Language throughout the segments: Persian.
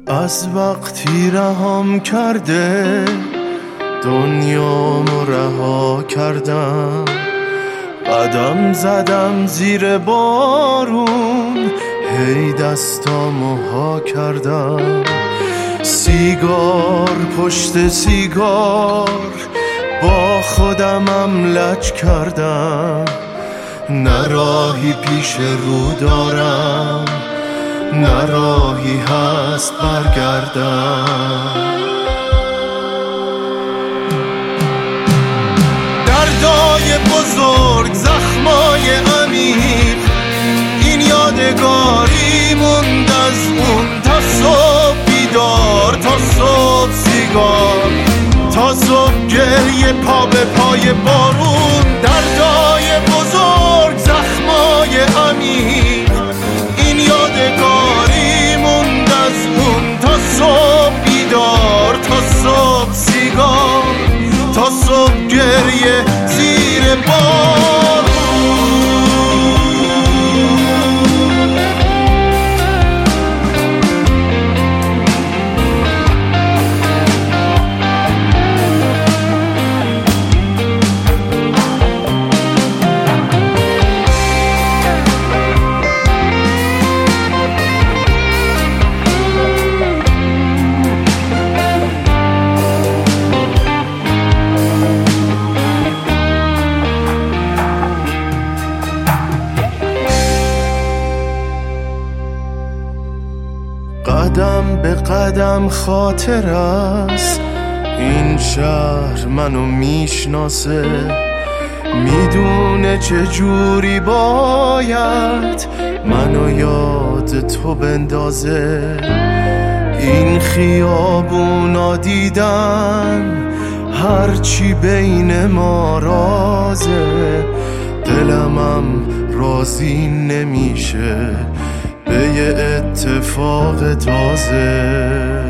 از وقتی رهام کرده دنیامو رها کردم، قدم زدم زیر بارون، هی دستامو ها کردم. سیگار پشت سیگار با خودمم لج کردم، نه راهی پیش رو دارم نه راهی هست برگردم. دردای بزرگ، زخمای عمیق، این یادگاری موند از اون. تا صبح بیدار، تا صبح سیگار، تا صبح گریه پا به پای بارون. دردای بزرگ، زخمای عمیق، این یادگاری موند از اون. تا صبح بیدار، تا صبح سیگار، تا صبح گریه زیر بارون. قدم به قدم خاطر است، این شهر منو میشناسه، میدونه چه جوری باید منو یاد تو بندازه. این خیابونا دیدن هرچی بین ما رازه، دلمم راضی نمیشه به یه اتفاق تازه.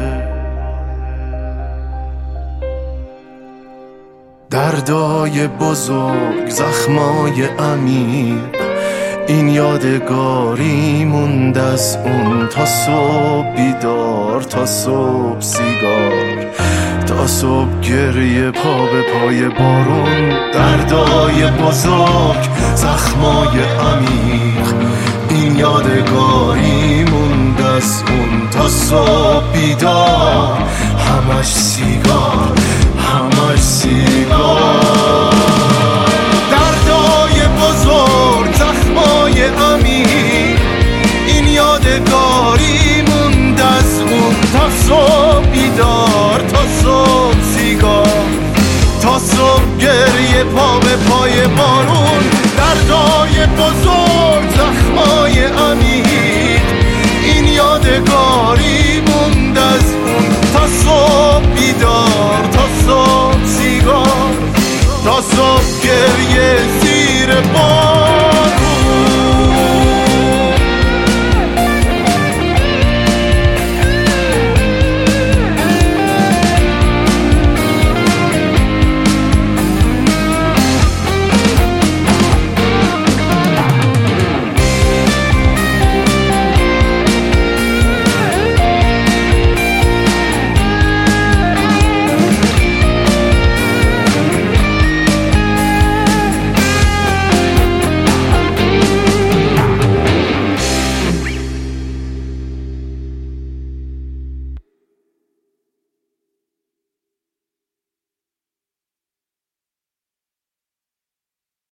دردای بزرگ، زخمای عمیق، این یادگاری موند از اون. تا صبح بیدار، تا صبح سیگار، تا صبح گریه پا به پای بارون. دردای بزرگ، زخمای عمیق، این یادگاری موند از اون. تا صبح بیدار، همش سیگار، همش سیگار. دردای بزرگ، زخمای عمیق، این یادگاری موند از اون. تا صبح بیدار، تا صبح سیگار، تا صبح گریه پا به پای بارون. دردای بزرگ، زخمای عمیق، این یادگاری موند از اون. تا صبح بیدار، تا صبح سیگار، تا صبح